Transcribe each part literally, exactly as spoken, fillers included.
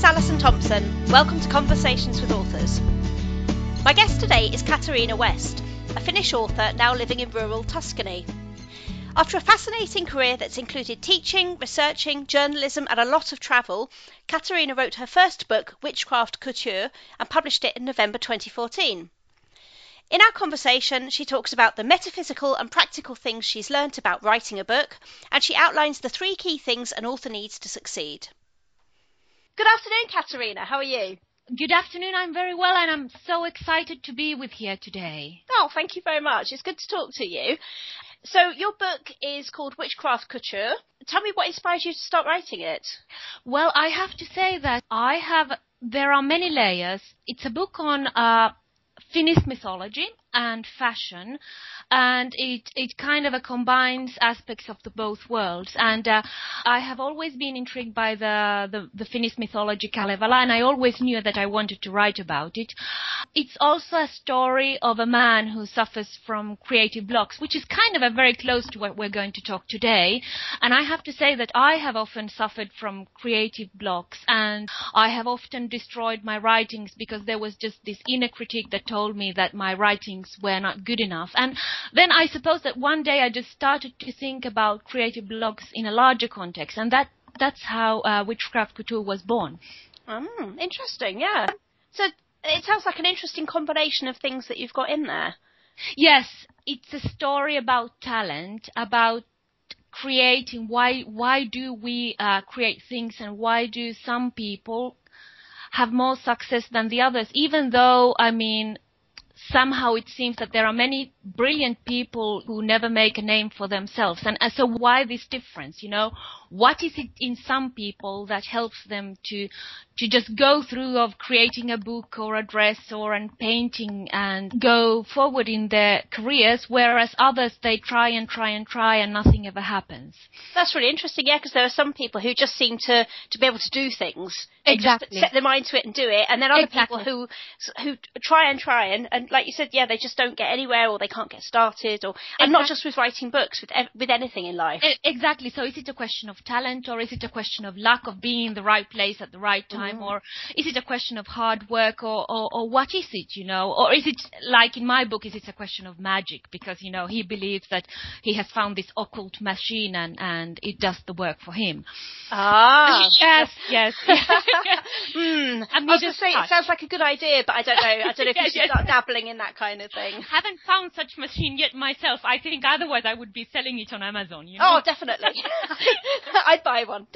is Alison Thompson. Welcome to Conversations with Authors. My guest today is Katarina West, a Finnish author now living in rural Tuscany. After a fascinating career that's included teaching, researching, journalism and a lot of travel, Katarina wrote her first book, Witchcraft Couture, and published it in November twenty fourteen. In our conversation, she talks about the metaphysical and practical things she's learnt about writing a book, and she outlines the three key things an author needs to succeed. Good afternoon, Katarina. How are you? Good afternoon. I'm very well, and I'm so excited to be with here today. Oh, thank you very much. It's good to talk to you. So your book is called Witchcraft Couture. Tell me what inspired you to start writing it. Well, I have to say that I have, there are many layers. It's a book on uh, Finnish mythology and fashion, and it it kind of uh, combines aspects of the both worlds. And uh, I have always been intrigued by the, the the Finnish mythology Kalevala, and I always knew that I wanted to write about it. It's also a story of a man who suffers from creative blocks, which is kind of a very close to what we're going to talk today. And I have to say that I have often suffered from creative blocks, and I have often destroyed my writings because there was just this inner critique that told me that my writings were not good enough. And then I suppose that one day I just started to think about creative blocks in a larger context, and that that's how uh, Witchcraft Couture was born. Mm, interesting, yeah. So it sounds like an interesting combination of things that you've got in there. Yes, it's a story about talent, about creating. Why why do we uh, create things, and why do some people have more success than the others, even though, I mean, somehow it seems that there are many brilliant people who never make a name for themselves. And, and so why this difference, you know? What is it in some people that helps them to to just go through of creating a book or a dress or a painting and go forward in their careers, whereas others, they try and try and try and nothing ever happens? That's really interesting, yeah, because there are some people who just seem to, to be able to do things. Exactly. Just set their mind to it and do it. And then other Exactly. people who who try and try and, and, like you said, yeah, they just don't get anywhere, or they can't get started, or and not just with writing books, with with anything in life. Exactly. So is it a question of talent, or is it a question of luck, of being in the right place at the right time, mm. or is it a question of hard work, or, or, or what is it, you know? Or is it, like in my book, is it a question of magic? Because, you know, he believes that he has found this occult machine and, and it does the work for him. Ah. Yes, yes. mm. I was going to say, it sounds like a good idea, but I don't know. I don't know if you should yes, start yes. dabbling in that kind of thing. Haven't found such machine yet myself. I think otherwise I would be selling it on Amazon, you know? Oh, definitely. I'd buy one.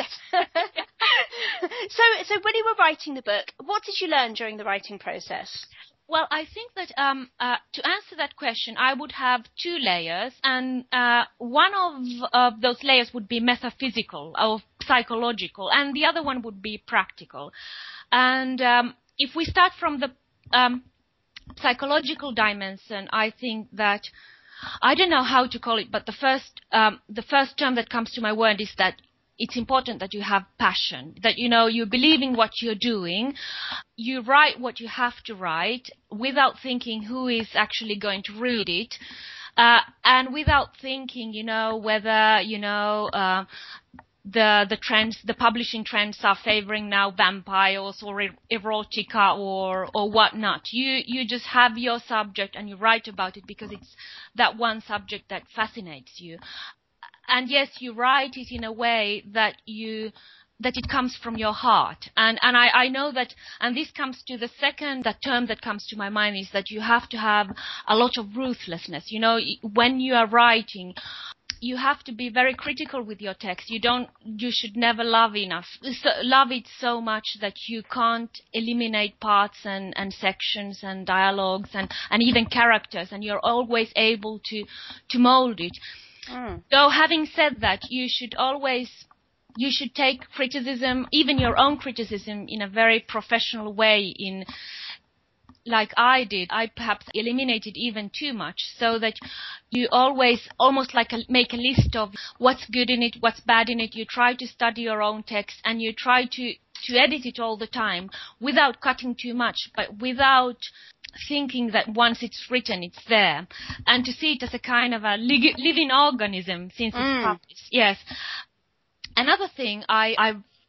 so, so when you were writing the book, what did you learn during the writing process? Well, I think that um, uh, to answer that question, I would have two layers, and uh, one of, of those layers would be metaphysical or psychological, and the other one would be practical. And um, if we start from the um, psychological dimension, I think that, I don't know how to call it, but the first um, the first term that comes to my mind is that it's important that you have passion, that, you know, you believe in what you're doing. You write what you have to write without thinking who is actually going to read it, uh, and without thinking, you know, whether, you know, uh, the the trends, the publishing trends are favoring now vampires or erotica or or whatnot. You you just have your subject and you write about it because it's that one subject that fascinates you. And yes, you write it in a way that you that it comes from your heart. And and I, I know that, and this comes to the second that term that comes to my mind, is that you have to have a lot of ruthlessness. You know, when you are writing, you have to be very critical with your text. You don't, you should never love enough, so, love it so much that you can't eliminate parts and, and sections and dialogues and, and even characters, and you're always able to, to mold it. Mm. So having said that, you should always, you should take criticism, even your own criticism, in a very professional way, in, like I did. I perhaps eliminated even too much, so that you always, almost like a, make a list of what's good in it, what's bad in it. You try to study your own text, and you try to, to edit it all the time without cutting too much, but without thinking that once it's written, it's there, and to see it as a kind of a li- living organism since it's mm. published. Yes. Another thing I, I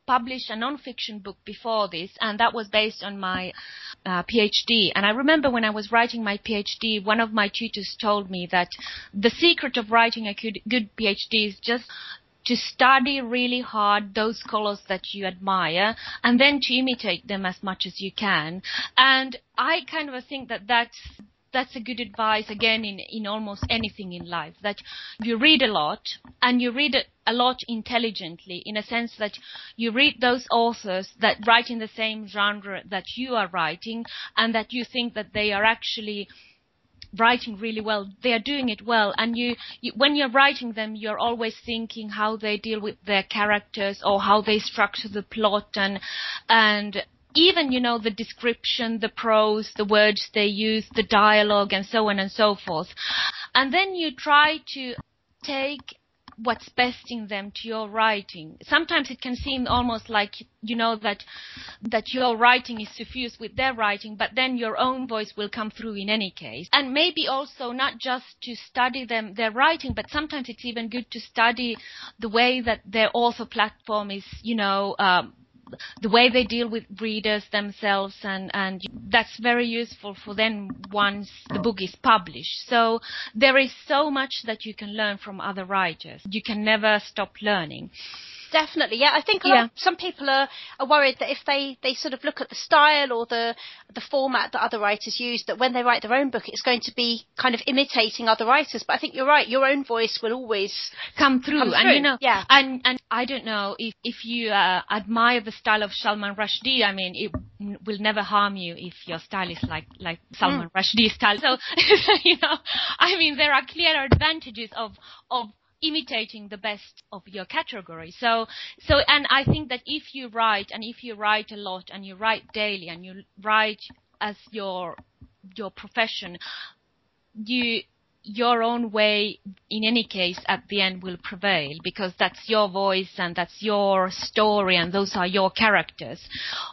published a non-fiction book before this, and that was based on my uh, PhD. And I remember when I was writing my PhD, one of my tutors told me that the secret of writing a good, good PhD is just to study really hard those scholars that you admire, and then to imitate them as much as you can. And I kind of think that that's That's a good advice, again, in, in almost anything in life, that you read a lot, and you read a lot intelligently, in a sense that you read those authors that write in the same genre that you are writing, and that you think that they are actually writing really well. They are doing it well, and you, you when you're writing them, you're always thinking how they deal with their characters, or how they structure the plot, and and even, you know, the description, the prose, the words they use, the dialogue, and so on and so forth. And then you try to take what's best in them to your writing. Sometimes it can seem almost like, you know, that that your writing is suffused with their writing, but then your own voice will come through in any case. And maybe also not just to study them, their writing, but sometimes it's even good to study the way that their author platform is, you know, um, the way they deal with readers themselves, and, and that's very useful for them once the book is published. So there is so much that you can learn from other writers. You can never stop learning. Definitely, yeah. I think a yeah. lot, some people are, are worried that if they, they sort of look at the style or the the format that other writers use, that when they write their own book, it's going to be kind of imitating other writers. But I think you're right. Your own voice will always come through. Come through. And you know, yeah. and and I don't know if if you uh, admire the style of Salman Rushdie. I mean, it n- will never harm you if your style is like like Salman mm. Rushdie's style. So you know, I mean, there are clear advantages of of imitating the best of your category. So, so, and I think that if you write, and if you write a lot, and you write daily, and you write as your your profession, you your own way, in any case, at the end will prevail, because that's your voice and that's your story, and those are your characters.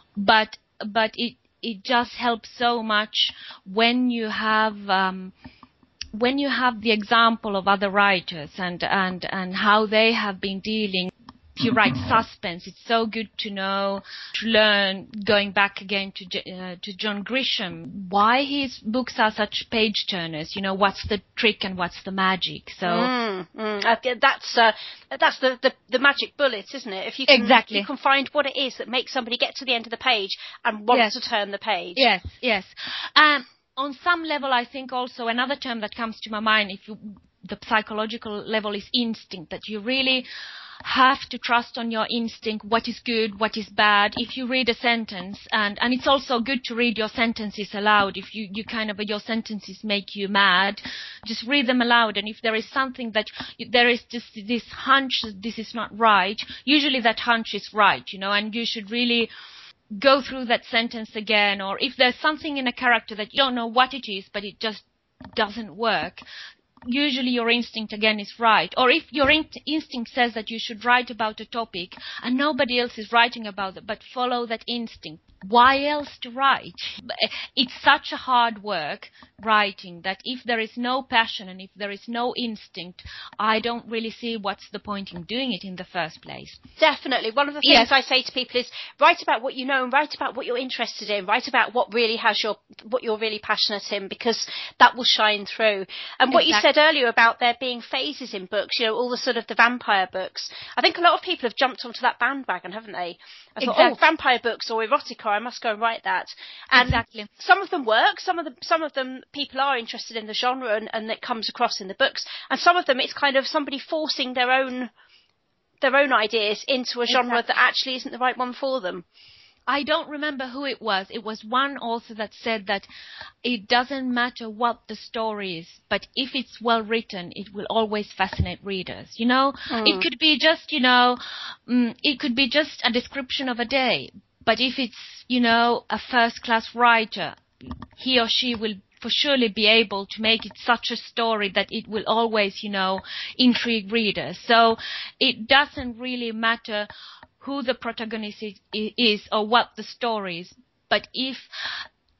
But but it it just helps so much when you have. Um, When you have the example of other writers and, and, and how they have been dealing, if you write suspense, it's so good to know, to learn, going back again to uh, to John Grisham, why his books are such page turners. You know, what's the trick and what's the magic? So mm, mm, uh, that's uh, that's the, the the magic bullet, isn't it? If you can, exactly, you can find what it is that makes somebody get to the end of the page and want yes. to turn the page. Yes, yes. Um, On some level, I think also another term that comes to my mind, if you, the psychological level, is instinct, that you really have to trust on your instinct, what is good, what is bad. If you read a sentence, and, and it's also good to read your sentences aloud. If you, you kind of, your sentences make you mad, just read them aloud. And if there is something that, there is just this hunch that this is not right, usually that hunch is right, you know, and you should really go through that sentence again. Or if there's something in a character that you don't know what it is, but it just doesn't work, usually your instinct again is right. Or if your in- instinct says that you should write about a topic and nobody else is writing about it, but follow that instinct, why else to write? It's such a hard work writing that if there is no passion and if there is no instinct, I don't really see what's the point in doing it in the first place. Definitely. One of the things yes. I say to people is write about what you know and write about what you're interested in. Write about what really has your, what you're really passionate in, because that will shine through. And what exactly. you said earlier about there being phases in books, you know, all the sort of the vampire books. I think a lot of people have jumped onto that bandwagon, haven't they? I thought, exactly. oh, vampire books or erotica, I must go and write that. And exactly. some of them work. Some of them, some of them, people are interested in the genre, and, and it comes across in the books. And some of them, it's kind of somebody forcing their own, their own ideas into a genre exactly. that actually isn't the right one for them. I don't remember who it was. It was one author that said that it doesn't matter what the story is, but if it's well written, it will always fascinate readers. You know, mm. it could be just, you know, um, it could be just a description of a day. But if it's, you know, a first-class writer, he or she will for surely be able to make it such a story that it will always, you know, intrigue readers. So it doesn't really matter who the protagonist is, is or what the story is, but if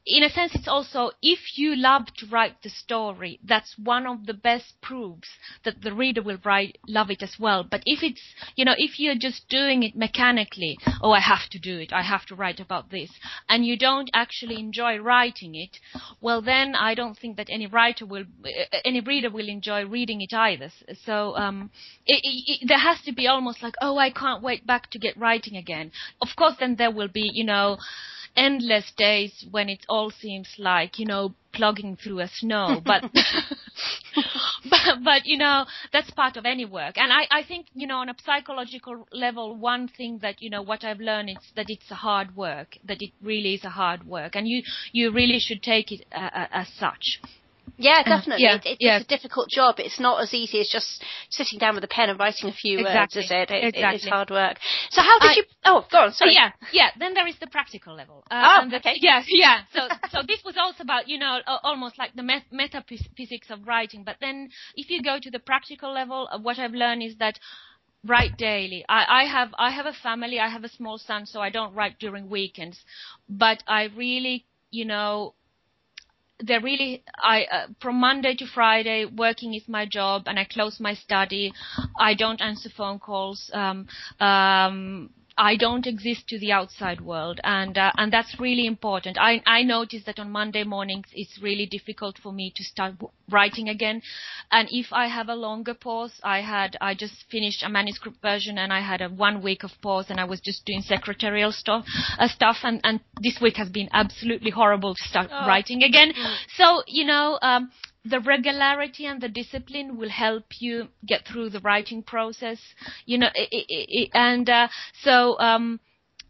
in a sense, it's also, if you love to write the story, that's one of the best proofs that the reader will write, love it as well. But if it's, you know, if you're just doing it mechanically, oh, I have to do it, I have to write about this, and you don't actually enjoy writing it, well, then I don't think that any writer will, any reader will enjoy reading it either. So um, it, it, it, there has to be almost like, oh, I can't wait back to get writing again. Of course, then there will be, you know, endless days when it all seems like, you know, plugging through a snow, but, but, but, you know, that's part of any work. And I, I think, you know, on a psychological level, one thing that, you know, what I've learned is that it's a hard work, that it really is a hard work, and you, you really should take it uh, as such. Yeah, definitely. Uh, yeah, it, it, yeah. It's a difficult job. It's not as easy as just sitting down with a pen and writing a few exactly. words, is it? it, exactly. it it's hard work. So how did I, you... Oh, go on, sorry. Oh, yeah, yeah. Then there is the practical level. Uh, oh, and the, okay. Yeah, yeah. So so this was also about, you know, almost like the met- metaphysics of writing. But then if you go to the practical level, uh, what I've learned is that write daily. I, I have I have a family. I have a small son, so I don't write during weekends. But I really, you know... They're really, I, uh, from Monday to Friday, working is my job, and I close my study. I don't answer phone calls. Um, um, I don't exist to the outside world, and uh, and that's really important. I I notice that on Monday mornings it's really difficult for me to start w- writing again, and if I have a longer pause, I had I just finished a manuscript version, and I had a one week of pause, and I was just doing secretarial stuff, uh, stuff, and and this week has been absolutely horrible to start oh. writing again. Mm. So you know. Um, The regularity and the discipline will help you get through the writing process, you know, it, it, it, and uh, so um,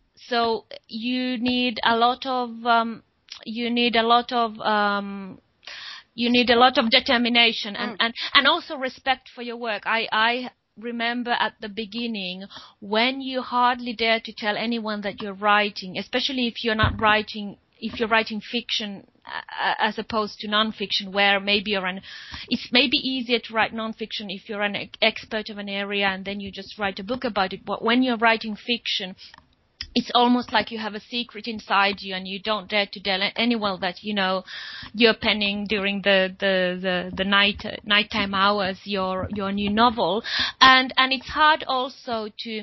so you need a lot of um, you need a lot of um, you need a lot of determination and, mm. and, and also respect for your work. I I remember at the beginning when you hardly dare to tell anyone that you're writing, especially if you're not writing. If you're writing fiction uh, as opposed to non-fiction, where maybe you're an, it's maybe easier to write non-fiction if you're an expert of an area and then you just write a book about it. But when you're writing fiction, it's almost like you have a secret inside you and you don't dare to tell anyone that, you know, you're penning during the, the, the, the night, uh, nighttime hours your, your new novel. And, and it's hard also to,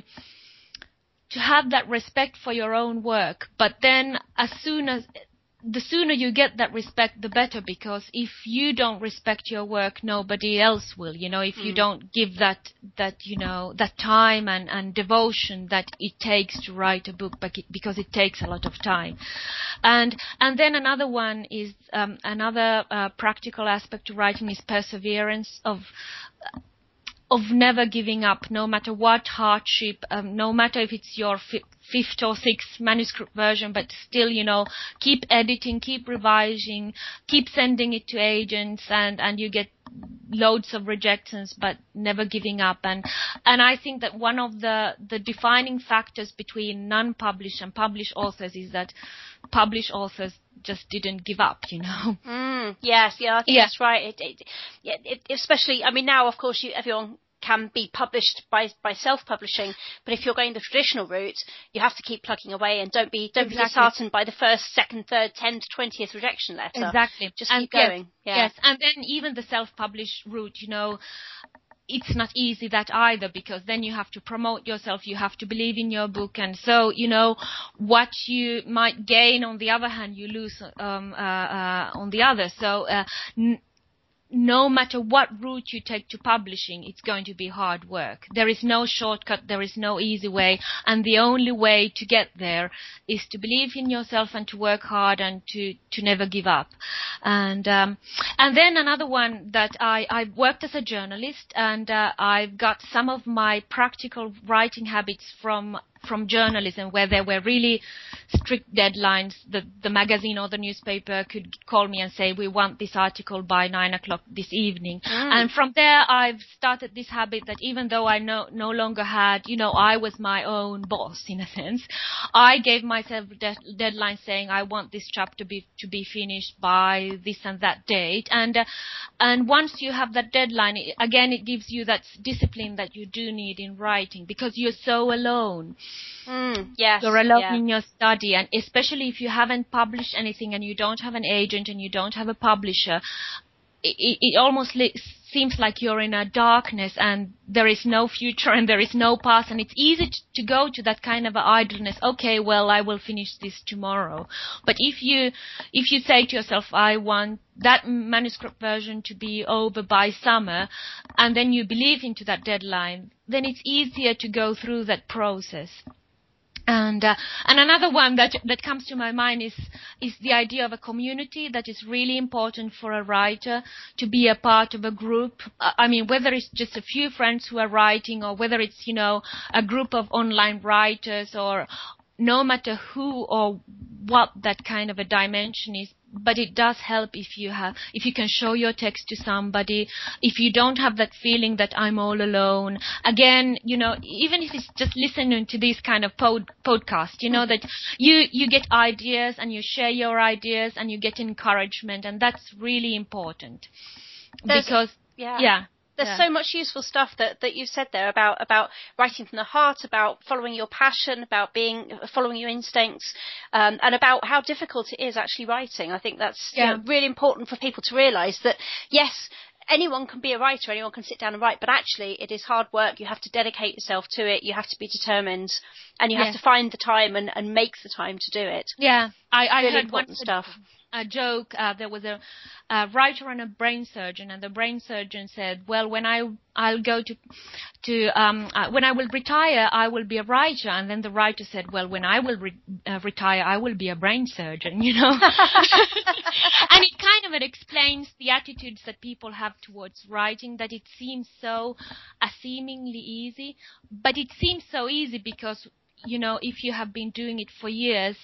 to have that respect for your own work, but then as soon as the sooner you get that respect, the better, because if you don't respect your work, nobody else will, you know, if mm. you don't give that, that, you know, that time and, and devotion that it takes to write a book, because it takes a lot of time. And, and then another one is, um, another, uh, practical aspect to writing is perseverance of, uh, of never giving up, no matter what hardship, um, no matter if it's your fi- fifth or sixth manuscript version, but still, you know, keep editing, keep revising, keep sending it to agents, and, and you get loads of rejections, but never giving up. And, and I think that one of the, the defining factors between non-published and published authors is that published authors just didn't give up, you know. Mm, yes, yeah, I think yeah. that's right. It, it, it, it, especially, I mean, now, of course, you, everyone can be published by by self-publishing, but if you're going the traditional route, you have to keep plugging away and don't be don't exactly. be disheartened by the first, second, third, ten to twentieth rejection letter. Exactly. Just and keep going. Yes, yeah. yes, and then even the self-published route, you know, it's not easy that either, because then you have to promote yourself, you have to believe in your book, and so, you know, what you might gain on the other hand, you lose um, uh, uh, on the other. So uh, n- no matter what route you take to publishing, it's going to be hard work. There is no shortcut, there is no easy way, and the only way to get there is to believe in yourself and to work hard and to, to never give up. And um, and then another one that I, I worked as a journalist, and uh, I've got some of my practical writing habits from from journalism, where there were really strict deadlines. The, the magazine or the newspaper could call me and say, we want this article by nine o'clock this evening. Mm. And from there, I've started this habit that even though I no, no longer had, you know, I was my own boss in a sense, I gave myself a de- deadline saying, I want this chapter be, to be finished by this and that date. And, uh, and once you have that deadline, it, again, it gives you that discipline that you do need in writing, because you're so alone. Mm, yes, you're alone yeah. in your study, and especially if you haven't published anything and you don't have an agent and you don't have a publisher, it, it, it almost li- seems like you're in a darkness and there is no future and there is no past, and it's easy to, to go to that kind of a idleness. Okay, well, I will finish this tomorrow. But if you if you say to yourself, I want that manuscript version to be over by summer, and then you believe into that deadline, then it's easier to go through that process. And uh, and another one that that comes to my mind is is the idea of a community. That is really important for a writer, to be a part of a group. I mean, whether it's just a few friends who are writing, or whether it's, you know, a group of online writers, or no matter who or what that kind of a dimension is. But it does help if you have, if you can show your text to somebody, if you don't have that feeling that I'm all alone. Again, you know, even if it's just listening to this kind of pod, podcast, you know, that you, you get ideas and you share your ideas and you get encouragement, and that's really important. There's, because, yeah. yeah. There's yeah. so much useful stuff that, that you've said there about, about writing from the heart, about following your passion, about being following your instincts, um, and about how difficult it is actually writing. I think that's yeah. you know, really important for people to realise that, yes, anyone can be a writer, anyone can sit down and write, but actually it is hard work. You have to dedicate yourself to it. You have to be determined, and you yeah. have to find the time and, and make the time to do it. Yeah, I, I really heard important one stuff. A joke. Uh, there was a, a writer and a brain surgeon, and the brain surgeon said, "Well, when I I'll go to to um uh, when I will retire, I will be a writer." And then the writer said, "Well, when I will re- uh, retire, I will be a brain surgeon." You know, and it kind of it explains the attitudes that people have towards writing. That it seems so uh, seemingly easy, but it seems so easy because, you know, if you have been doing it for years,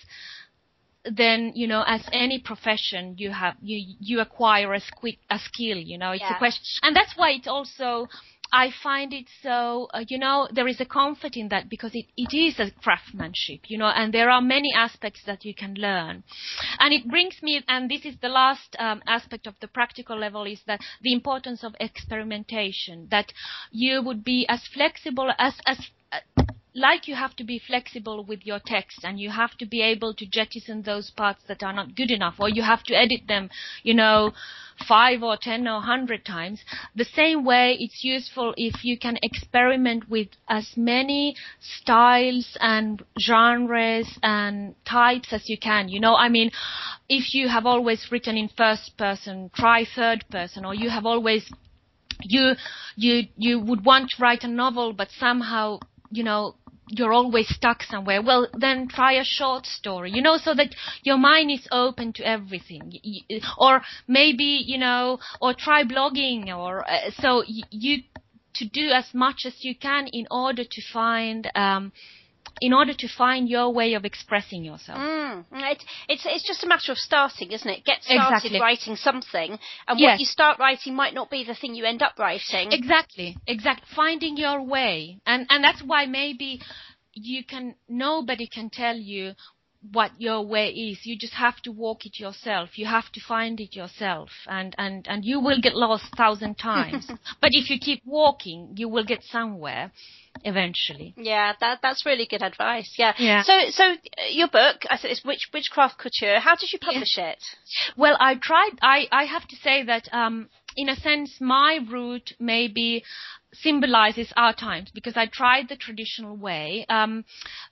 then, you know, as any profession, you have you you acquire a, squi- a skill. You know, it's yeah. a question, and that's why it's also, I find it so, uh, you know, there is a comfort in that, because it, it is a craftsmanship, you know, and there are many aspects that you can learn. And it brings me, and this is the last um, aspect of the practical level, is that the importance of experimentation, that you would be as flexible as, as uh, like you have to be flexible with your text, and you have to be able to jettison those parts that are not good enough, or you have to edit them, you know, five or ten or a hundred times. The same way, it's useful if you can experiment with as many styles and genres and types as you can. You know, I mean, if you have always written in first person, try third person, or you have always, you, you, you would want to write a novel, but somehow, you know, you're always stuck somewhere. Well, then try a short story, you know, so that your mind is open to everything. Or maybe, you know, or try blogging, or uh, so you to do as much as you can in order to find um in order to find your way of expressing yourself. Mm, it, it's it's just a matter of starting, isn't it? Get started exactly. writing something, and yes. what you start writing might not be the thing you end up writing. Exactly, exactly. Finding your way, and and that's why maybe you can. Nobody can tell you what your way is. You just have to walk it yourself. You have to find it yourself, and and and you will get lost a thousand times. But if you keep walking, you will get somewhere eventually. Yeah, that that's really good advice. Yeah. yeah. So so uh, your book, I said, it's Witch, Witchcraft Couture. How did you publish yeah. it? Well, I tried. I I have to say that um in a sense my route maybe symbolizes our times, because I tried the traditional way. Um,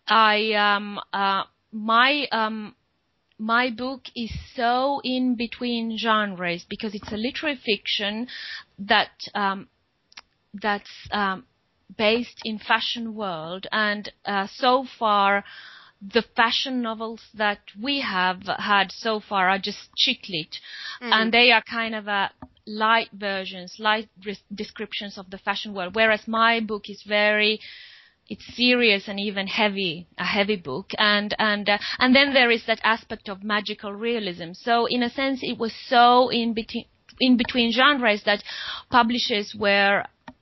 I um uh my um. My book is so in between genres, because it's a literary fiction that um, that's um, based in fashion world, and uh, so far the fashion novels that we have had so far are just chick lit, mm. and they are kind of a light versions, light re- descriptions of the fashion world, whereas my book is very, it's serious and even heavy, a heavy book. And and uh, and then there is that aspect of magical realism. So in a sense, it was so in between in between genres that publishers were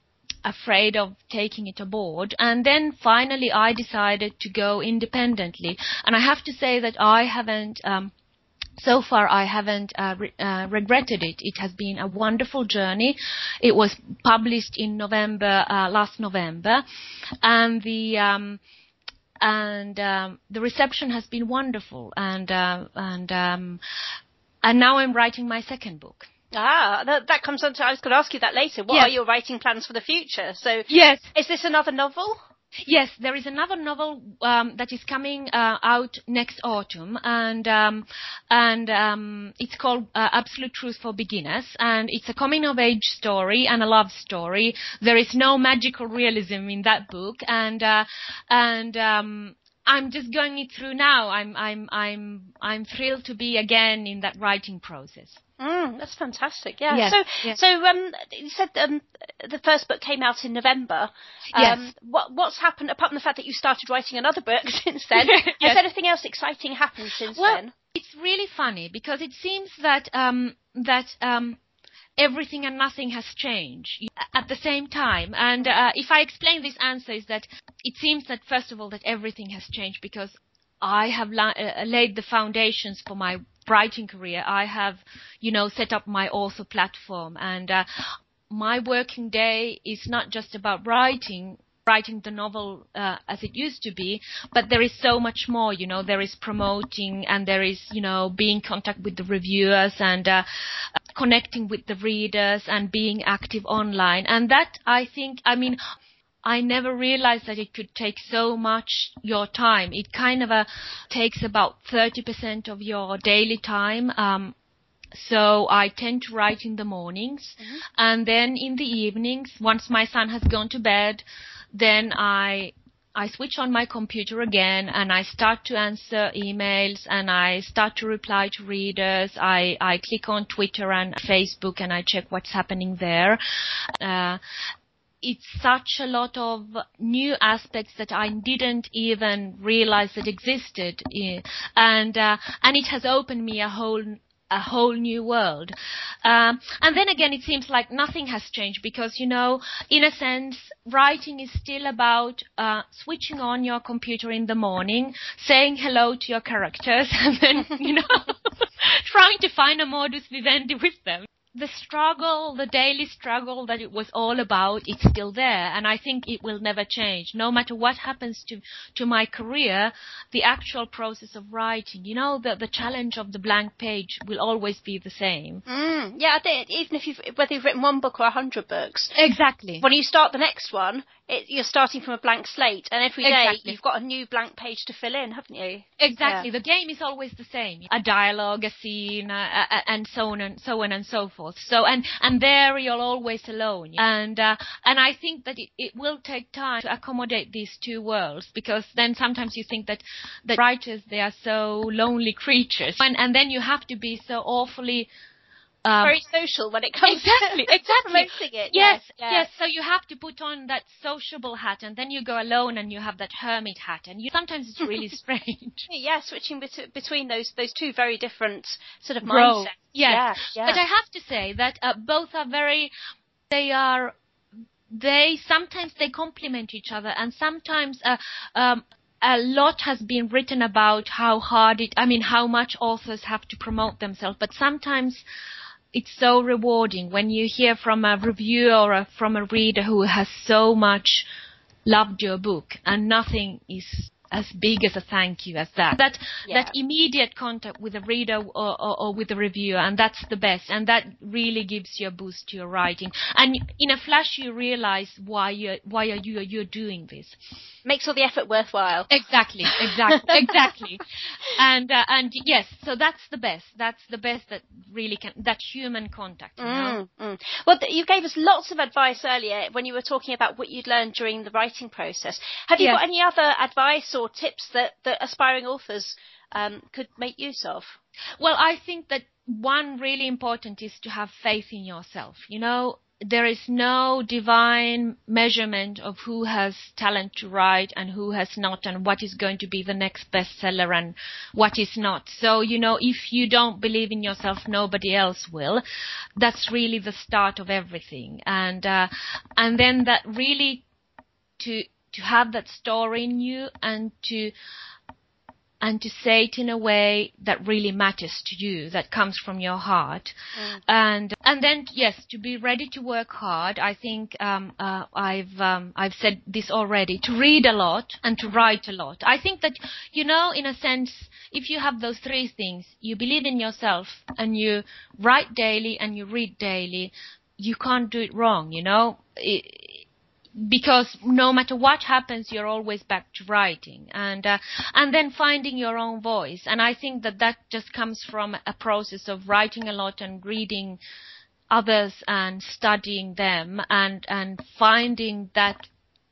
afraid of taking it aboard. And then finally I decided to go independently. And I have to say that I haven't... Um, So far, I haven't uh, re- uh, regretted it. It has been a wonderful journey. It was published in November, uh, last November, and the um, and um, the reception has been wonderful. And uh, and um, and now I'm writing my second book. Ah, that, that comes on to, I was going to ask you that later. What yes. are your writing plans for the future? So, yes. Is this another novel? Yes, there is another novel um, that is coming uh, out next autumn, and um, and um, it's called uh, Absolute Truth for Beginners, and it's a coming-of-age story and a love story. There is no magical realism in that book, and uh, and um, I'm just going it through now. I'm I'm I'm I'm thrilled to be again in that writing process. Mm, that's fantastic. Yeah. Yes, so, yes. so um, you said um, the first book came out in November. Um, yes. What what's happened apart from the fact that you started writing another book since then? yes. Has anything else exciting happened since well, then? It's really funny because it seems that um, that um, everything and nothing has changed at the same time. And uh, if I explain this answer, is that it seems that first of all that everything has changed because I have la- uh, laid the foundations for my writing career. I have, you know, set up my author platform, and uh, my working day is not just about writing, writing the novel uh, as it used to be, but there is so much more, you know, there is promoting, and there is, you know, being in contact with the reviewers, and uh, connecting with the readers, and being active online. And that, I think, I mean, I never realized that it could take so much your time. It kind of uh, takes about thirty percent of your daily time. Um, so I tend to write in the mornings, mm-hmm. and then in the evenings, once my son has gone to bed, then I I switch on my computer again, and I start to answer emails, and I start to reply to readers. I, I click on Twitter and Facebook, and I check what's happening there. Uh, It's such a lot of new aspects that I didn't even realize that existed, and uh, and it has opened me a whole a whole new world. Um, and then again, it seems like nothing has changed because, you know, in a sense, writing is still about uh, switching on your computer in the morning, saying hello to your characters, and then, you know, trying to find a modus vivendi with them. The struggle, the daily struggle that it was all about, it's still there, and I think it will never change. No matter what happens to to my career, the actual process of writing, you know, the the challenge of the blank page will always be the same. Mm, yeah, I think even if you've, whether you've written one book or a hundred books. Exactly. When you start the next one, it, you're starting from a blank slate, and every day exactly. you've got a new blank page to fill in, haven't you? Exactly. Yeah. The game is always the same. A dialogue, a scene, uh, uh, and so on and so on and so forth. So, and, and there you're always alone. And, uh, and I think that it, it will take time to accommodate these two worlds, because then sometimes you think that the writers, they are so lonely creatures. And, and then you have to be so awfully, Um, very social when it comes exactly, to exactly. promoting it. Yes, yes, yes. So you have to put on that sociable hat, and then you go alone and you have that hermit hat, and you, sometimes it's really strange. Yeah, switching bet- between those those two very different sort of Bro. mindsets. Yes. Yeah, yeah. But I have to say that uh, both are very, they are, they sometimes they complement each other, and sometimes uh, um, a lot has been written about how hard it, I mean, how much authors have to promote themselves, but sometimes it's so rewarding when you hear from a reviewer or a, from a reader who has so much loved your book, and nothing is as big as a thank you as that. That yeah. that immediate contact with the reader or, or, or with the reviewer, and that's the best. And that really gives you a boost to your writing. And in a flash, you realize why you why are you you're doing this. Makes all the effort worthwhile. Exactly, exactly, exactly. And uh, and yes, so that's the best. That's the best that really can, that human contact, you know? Mm, mm. Well, th- you gave us lots of advice earlier when you were talking about what you'd learned during the writing process. Have you yes. got any other advice or tips that, that aspiring authors um, could make use of? Well, I think that one really important is to have faith in yourself. You know, there is no divine measurement of who has talent to write and who has not, and what is going to be the next bestseller and what is not. So, you know, if you don't believe in yourself, nobody else will. That's really the start of everything. And uh, and then that really to to have that story in you, and to and to say it in a way that really matters to you, that comes from your heart. Mm. And and then, yes, to be ready to work hard. I think um, uh, I've um, I've said this already, to read a lot and to write a lot. I think that, you know, in a sense, if you have those three things, you believe in yourself and you write daily and you read daily, you can't do it wrong, you know. It, Because no matter what happens, you're always back to writing, and uh, and then finding your own voice. And I think that that just comes from a process of writing a lot and reading others and studying them, and and finding that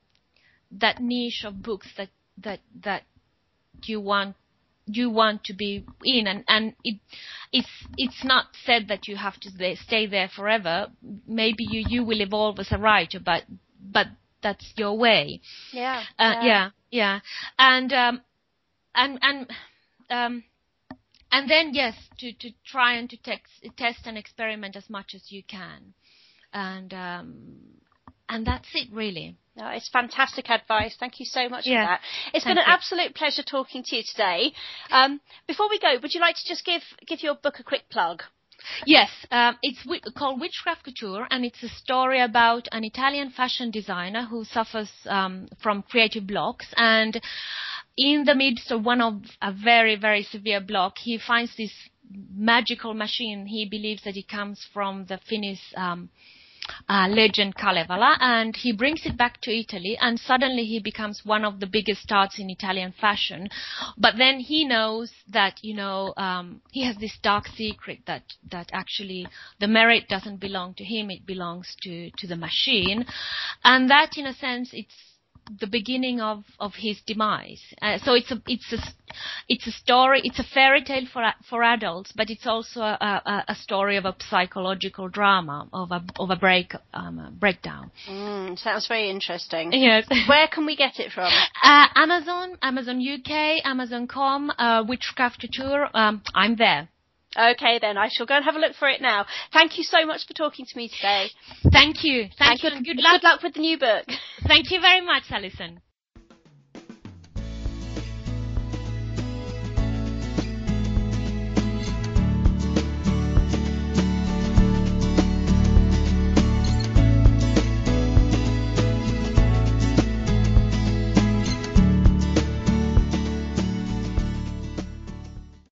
that niche of books that that that you want you want to be in. And and it it's it's not said that you have to stay there forever. Maybe you you will evolve as a writer, but but that's your way. Yeah. Uh, yeah. yeah. Yeah. And, um, and, and, um, and then, yes, to, to try and to text, test and experiment as much as you can. And, um, and that's it, really. No, it's fantastic advice. Thank you so much yeah. for that. It's Thank been an you. absolute pleasure talking to you today. Um, before we go, would you like to just give, give your book a quick plug? Yes, um, it's w- called Witchcraft Couture, and it's a story about an Italian fashion designer who suffers um, from creative blocks. And in the midst of one of a very, very severe block, he finds this magical machine. He believes that it comes from the Finnish um, uh, legend Kalevala, and he brings it back to Italy, and suddenly he becomes one of the biggest stars in Italian fashion. But then he knows that, you know, um, he has this dark secret that, that actually the merit doesn't belong to him, it belongs to, to the machine. And that, in a sense, it's the beginning of, of his demise. Uh, so it's a it's a it's a story. It's a fairy tale for for adults, but it's also a, a, a story of a psychological drama, of a of a break um, a breakdown. Mm, sounds very interesting. Yes. Where can we get it from? Uh, Amazon, Amazon U K, Amazon dot com, uh, Witchcraft Couture. Um, I'm there. Okay, then I shall go and have a look for it now. Thank you so much for talking to me today. Thank you. Thank, Thank you. you. And good luck. luck. Good luck with the new book. Thank you very much, Alison.